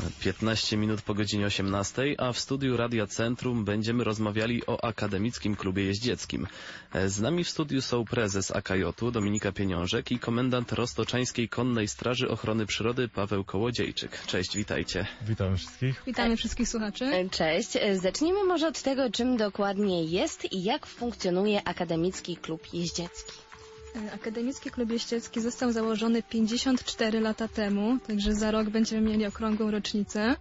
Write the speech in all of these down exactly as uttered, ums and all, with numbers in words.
piętnaście minut po godzinie osiemnastej, a w studiu Radia Centrum będziemy rozmawiali o Akademickim Klubie Jeździeckim. Z nami w studiu są prezes A K J-u Dominika Pieniążek i komendant Roztoczańskiej Konnej Straży Ochrony Przyrody Paweł Kołodziejczyk. Cześć, witajcie. Witamy wszystkich. Witamy wszystkich słuchaczy. Cześć. Zacznijmy może od tego, czym dokładnie jest i jak funkcjonuje Akademicki Klub Jeździecki. Akademicki Klub Jeździecki został założony pięćdziesiąt cztery lata temu, także za rok będziemy mieli okrągłą rocznicę.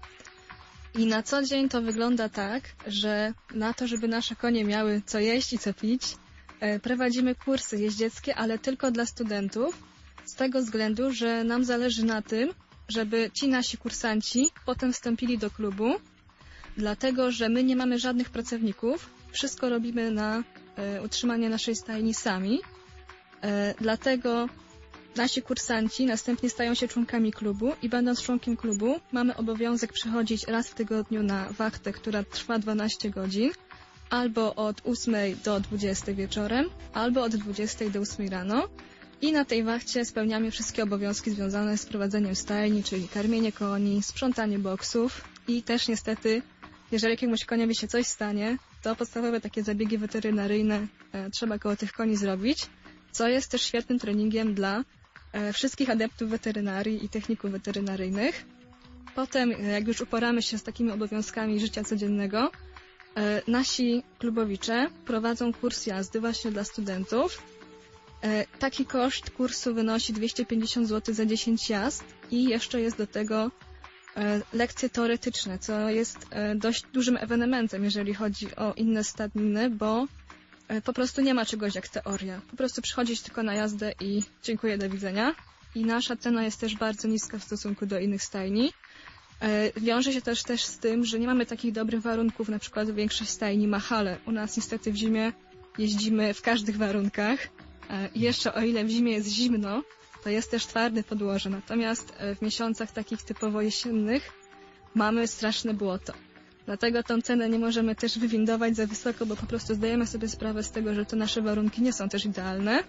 I na co dzień to wygląda tak, że na to, żeby nasze konie miały co jeść i co pić, prowadzimy kursy jeździeckie, ale tylko dla studentów, z tego względu, że nam zależy na tym, żeby ci nasi kursanci potem wstąpili do klubu, dlatego że my nie mamy żadnych pracowników, wszystko robimy na utrzymanie naszej stajni sami. E, dlatego nasi kursanci następnie stają się członkami klubu i będąc członkiem klubu mamy obowiązek przychodzić raz w tygodniu na wachtę, która trwa dwanaście godzin, albo od ósmej do dwudziestej wieczorem, albo od dwudziestej do ósmej rano i na tej wachcie spełniamy wszystkie obowiązki związane z prowadzeniem stajni, czyli karmienie koni, sprzątanie boksów i też niestety, jeżeli jakiemuś koniowi się coś stanie, to podstawowe takie zabiegi weterynaryjne e, trzeba koło tych koni zrobić, co jest też świetnym treningiem dla e, wszystkich adeptów weterynarii i techników weterynaryjnych. Potem, jak już uporamy się z takimi obowiązkami życia codziennego, e, nasi klubowicze prowadzą kurs jazdy właśnie dla studentów. E, taki koszt kursu wynosi dwieście pięćdziesiąt złotych za dziesięć jazd i jeszcze jest do tego e, lekcje teoretyczne, co jest e, dość dużym ewenementem, jeżeli chodzi o inne stadniny, bo po prostu nie ma czegoś jak teoria. Po prostu przychodzić tylko na jazdę i dziękuję, do widzenia. I nasza cena jest też bardzo niska w stosunku do innych stajni. E, wiąże się też, też z tym, że nie mamy takich dobrych warunków, na przykład większość stajni ma hale. U nas niestety w zimie jeździmy w każdych warunkach. E, I jeszcze o ile w zimie jest zimno, to jest też twarde podłoże. Natomiast e, w miesiącach takich typowo jesiennych mamy straszne błoto. Dlatego tą cenę nie możemy też wywindować za wysoko, bo po prostu zdajemy sobie sprawę z tego, że te nasze warunki nie są też idealne.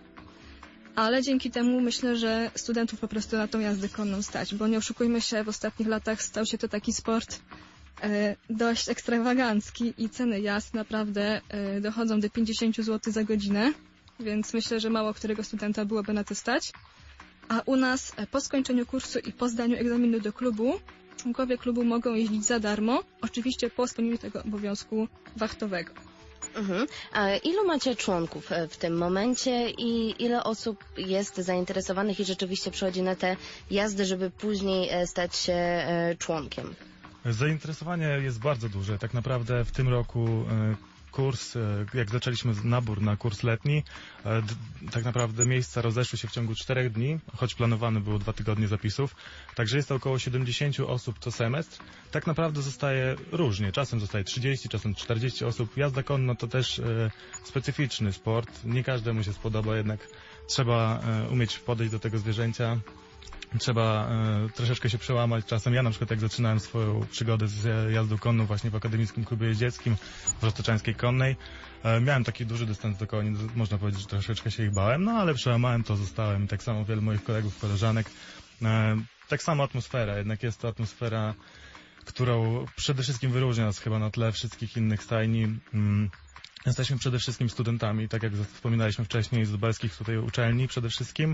Ale dzięki temu myślę, że studentów po prostu na tą jazdę konną stać, bo nie oszukujmy się, w ostatnich latach stał się to taki sport e, dość ekstrawagancki i ceny jazd naprawdę e, dochodzą do pięćdziesiąt złotych za godzinę, więc myślę, że mało którego studenta byłoby na to stać. A u nas e, po skończeniu kursu i po zdaniu egzaminu do klubu członkowie klubu mogą jeździć za darmo, oczywiście po spełnieniu tego obowiązku wachtowego. Mhm. A ilu macie członków w tym momencie i ile osób jest zainteresowanych i rzeczywiście przychodzi na te jazdy, żeby później stać się członkiem? Zainteresowanie jest bardzo duże. Tak naprawdę w tym roku kurs, jak zaczęliśmy nabór na kurs letni, tak naprawdę miejsca rozeszły się w ciągu czterech dni, choć planowane było dwa tygodnie zapisów. Także jest to około siedemdziesiąt osób co semestr. Tak naprawdę zostaje różnie. Czasem zostaje trzydzieści, czasem czterdzieści osób. Jazda konna to też e, specyficzny sport. Nie każdemu się spodoba, jednak trzeba e, umieć podejść do tego zwierzęcia. Trzeba e, troszeczkę się przełamać czasem. Ja na przykład jak zaczynałem swoją przygodę z jazdą konną właśnie w Akademickim Klubie Jeździeckim w Roztoczańskiej Konnej, e, miałem taki duży dystans do koni, można powiedzieć, że troszeczkę się ich bałem, no ale przełamałem to, zostałem. Tak samo wielu moich kolegów, koleżanek. E, tak samo atmosfera, jednak jest to atmosfera, którą przede wszystkim wyróżnia nas chyba na tle wszystkich innych stajni. Mm. Jesteśmy przede wszystkim studentami, tak jak wspominaliśmy wcześniej, z lubelskich tutaj uczelni przede wszystkim.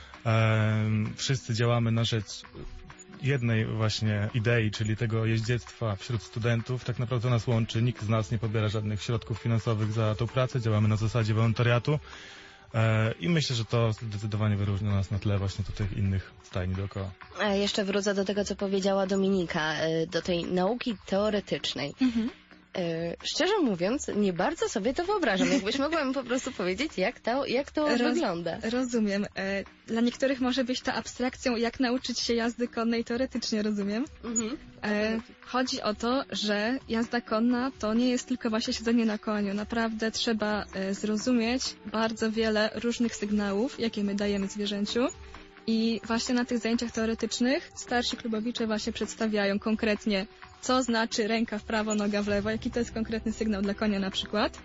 E, wszyscy działamy na rzecz jednej właśnie idei, czyli tego jeździectwa wśród studentów. Tak naprawdę nas łączy, nikt z nas nie pobiera żadnych środków finansowych za tą pracę, działamy na zasadzie wolontariatu e, i myślę, że to zdecydowanie wyróżnia nas na tle właśnie tutaj innych stajni dookoła. A jeszcze wrócę do tego, co powiedziała Dominika, do tej nauki teoretycznej. Mhm. Szczerze mówiąc, nie bardzo sobie to wyobrażam. Jakbyś mogła mi po prostu powiedzieć, jak to, jak to Roz, wygląda. Rozumiem. Dla niektórych może być to abstrakcją, jak nauczyć się jazdy konnej teoretycznie, rozumiem. Mhm. Chodzi o to, że jazda konna to nie jest tylko właśnie siedzenie na koniu. Naprawdę trzeba zrozumieć bardzo wiele różnych sygnałów, jakie my dajemy zwierzęciu. I właśnie na tych zajęciach teoretycznych starsi klubowicze właśnie przedstawiają konkretnie, co znaczy ręka w prawo, noga w lewo, jaki to jest konkretny sygnał dla konia na przykład.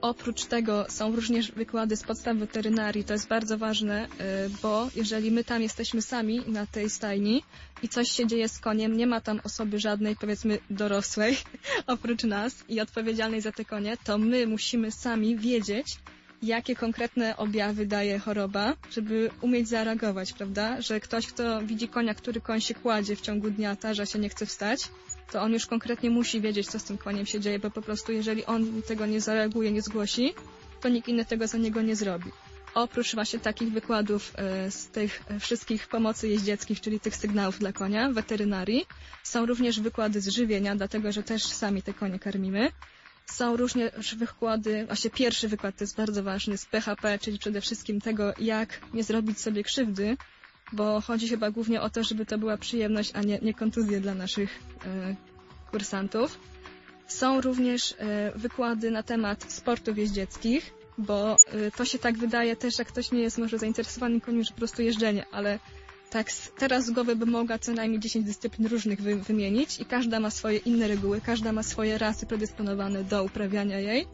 Oprócz tego są również wykłady z podstaw weterynarii. To jest bardzo ważne, bo jeżeli my tam jesteśmy sami na tej stajni i coś się dzieje z koniem, nie ma tam osoby żadnej, powiedzmy, dorosłej oprócz nas i odpowiedzialnej za te konie, to my musimy sami wiedzieć, jakie konkretne objawy daje choroba, żeby umieć zareagować, prawda? Że ktoś, kto widzi konia, który koń się kładzie w ciągu dnia, tarza się, nie chce wstać, to on już konkretnie musi wiedzieć, co z tym koniem się dzieje, bo po prostu jeżeli on tego nie zareaguje, nie zgłosi, to nikt inny tego za niego nie zrobi. Oprócz właśnie takich wykładów e, z tych wszystkich pomocy jeździeckich, czyli tych sygnałów dla konia, weterynarii, są również wykłady z żywienia, dlatego że też sami te konie karmimy. Są również wykłady, właśnie pierwszy wykład to jest bardzo ważny, z P H P, czyli przede wszystkim tego, jak nie zrobić sobie krzywdy, bo chodzi chyba głównie o to, żeby to była przyjemność, a nie, nie kontuzje dla naszych e, kursantów. Są również e, wykłady na temat sportów jeździeckich, bo e, to się tak wydaje też, jak ktoś nie jest może zainteresowany koniem, że po prostu jeżdżenie, ale tak teraz z głowy bym mogła co najmniej dziesięć dyscyplin różnych wy, wymienić i każda ma swoje inne reguły, każda ma swoje rasy predysponowane do uprawiania jej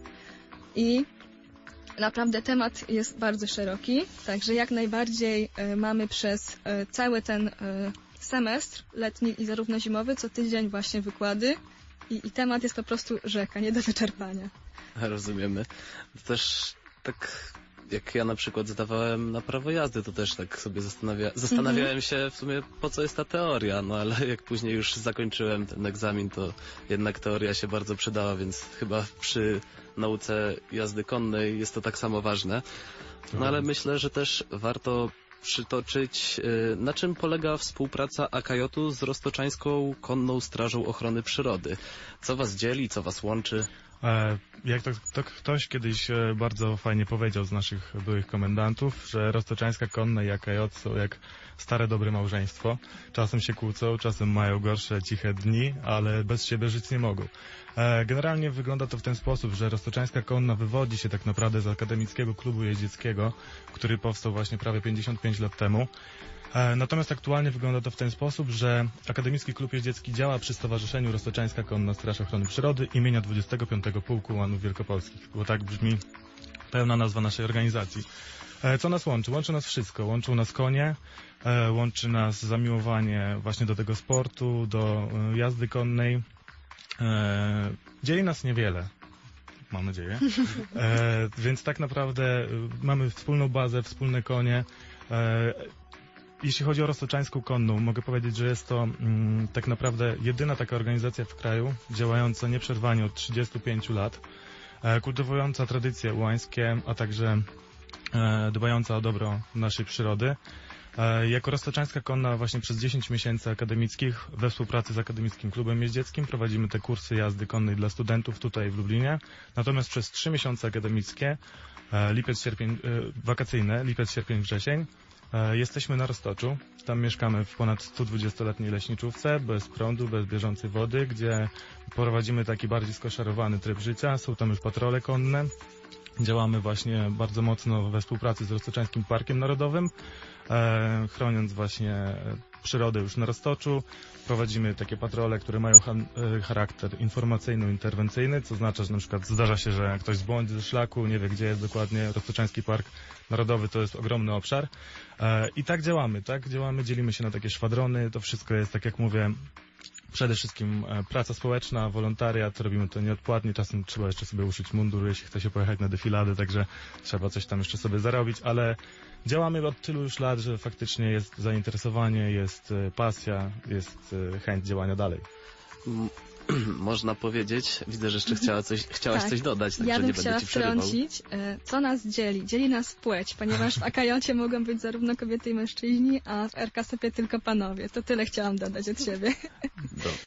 i naprawdę temat jest bardzo szeroki, także jak najbardziej e, mamy przez e, cały ten e, semestr letni i zarówno zimowy co tydzień właśnie wykłady i, i temat jest po prostu rzeka, nie do wyczerpania. Rozumiemy. To też tak jak ja na przykład zdawałem na prawo jazdy, to też tak sobie zastanawia zastanawiałem mm-hmm. się w sumie, po co jest ta teoria, no ale jak później już zakończyłem ten egzamin, to jednak teoria się bardzo przydała, więc chyba przy nauce jazdy konnej jest to tak samo ważne. No ale myślę, że też warto przytoczyć, na czym polega współpraca A K J-u z Roztoczańską Konną Strażą Ochrony Przyrody. Co was dzieli, co was łączy? Jak to, to ktoś kiedyś bardzo fajnie powiedział z naszych byłych komendantów, że Roztoczańska Konna i A K J są jak stare dobre małżeństwo. Czasem się kłócą, czasem mają gorsze, ciche dni, ale bez siebie żyć nie mogą. Generalnie wygląda to w ten sposób, że Roztoczańska Konna wywodzi się tak naprawdę z Akademickiego Klubu Jeździeckiego, który powstał właśnie prawie pięćdziesiąt pięć lat temu. Natomiast aktualnie wygląda to w ten sposób, że Akademicki Klub Jeździecki działa przy Stowarzyszeniu Roztoczańska Konna Straż Ochrony Przyrody imienia dwudziestego piątego Pułku Ułanów Wielkopolskich, bo tak brzmi pełna nazwa naszej organizacji. Co nas łączy? Łączy nas wszystko. Łączą nas konie, łączy nas zamiłowanie właśnie do tego sportu, do jazdy konnej. Dzieli nas niewiele. Mam nadzieję. E, więc tak naprawdę mamy wspólną bazę, wspólne konie. E, jeśli chodzi o Roztoczańską Konną, mogę powiedzieć, że jest to mm, tak naprawdę jedyna taka organizacja w kraju działająca nieprzerwanie od trzydziestu pięciu lat, e, kultywująca tradycje ułańskie, a także e, dbająca o dobro naszej przyrody. Jako Roztoczańska Konna właśnie przez dziesięć miesięcy akademickich we współpracy z Akademickim Klubem Jeździeckim prowadzimy te kursy jazdy konnej dla studentów tutaj w Lublinie. Natomiast przez trzy miesiące akademickie, lipiec, sierpień, wakacyjne, lipiec, sierpień, wrzesień, jesteśmy na Roztoczu. Tam mieszkamy w ponad stu dwudziestoletniej leśniczówce, bez prądu, bez bieżącej wody, gdzie prowadzimy taki bardziej skoszarowany tryb życia. Są tam już patrole konne. Działamy właśnie bardzo mocno we współpracy z Roztoczańskim Parkiem Narodowym, e, chroniąc właśnie przyrodę już na Roztoczu. Prowadzimy takie patrole, które mają han, e, charakter informacyjno-interwencyjny, co oznacza, że na przykład zdarza się, że ktoś zbłądzi ze szlaku, nie wie gdzie jest dokładnie. Roztoczański Park Narodowy to jest ogromny obszar. E, I tak działamy, tak? Działamy, dzielimy się na takie szwadrony. To wszystko jest, tak jak mówię, przede wszystkim praca społeczna, wolontariat, robimy to nieodpłatnie, czasem trzeba jeszcze sobie uszyć mundur, jeśli chce się pojechać na defiladę, także trzeba coś tam jeszcze sobie zarobić, ale działamy od tylu już lat, że faktycznie jest zainteresowanie, jest pasja, jest chęć działania dalej. Można powiedzieć, widzę, że jeszcze chciała coś, chciałaś tak. coś dodać, także ja bym nie będę ci przerywał. wtrącić, co nas dzieli. Dzieli nas płeć, ponieważ w A K J-cie mogą być zarówno kobiety i mężczyźni, a w R K S O P-ie tylko panowie. To tyle chciałam dodać od siebie. Do.